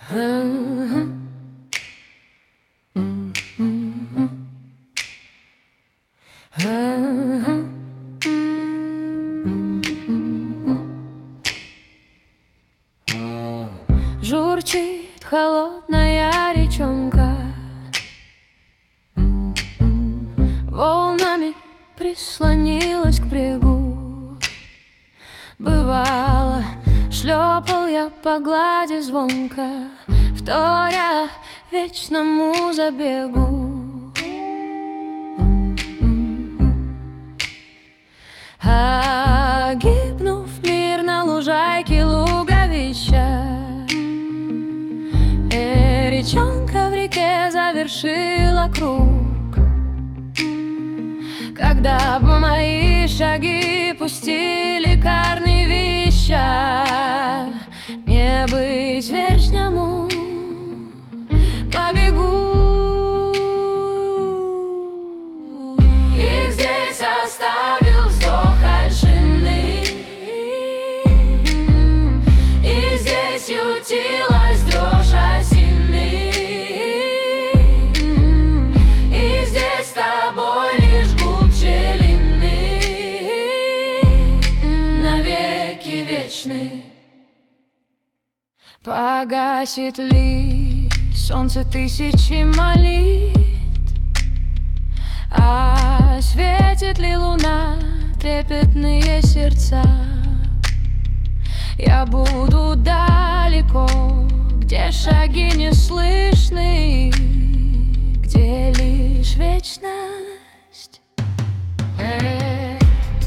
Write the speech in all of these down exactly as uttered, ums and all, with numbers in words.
Журчит холодная речонка, волнами прислонилась к брегу. Бывало, шлепал я по глади звонко, вторя вечному забегу. А гибнув мир на лужайке луговища, э, речонка в реке завершила круг. Когда бы мои шаги пустили корневища, не быть вечному побегу. И здесь оставил вздох от жены, и здесь ютилась дрожь осины, и здесь с тобой лишь губ пчелины навеки вечны. Погасит ли солнце тысячи молитв, а светит ли луна трепетные сердца? Я буду далеко, где шаги не слышны, где лишь вечность. Э-э.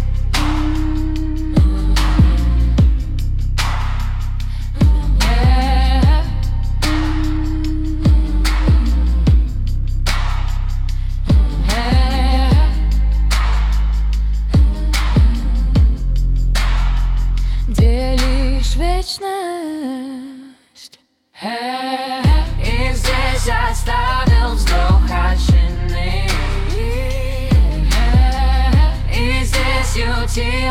Вечность. И здесь оставил вздох от жены, и здесь ютил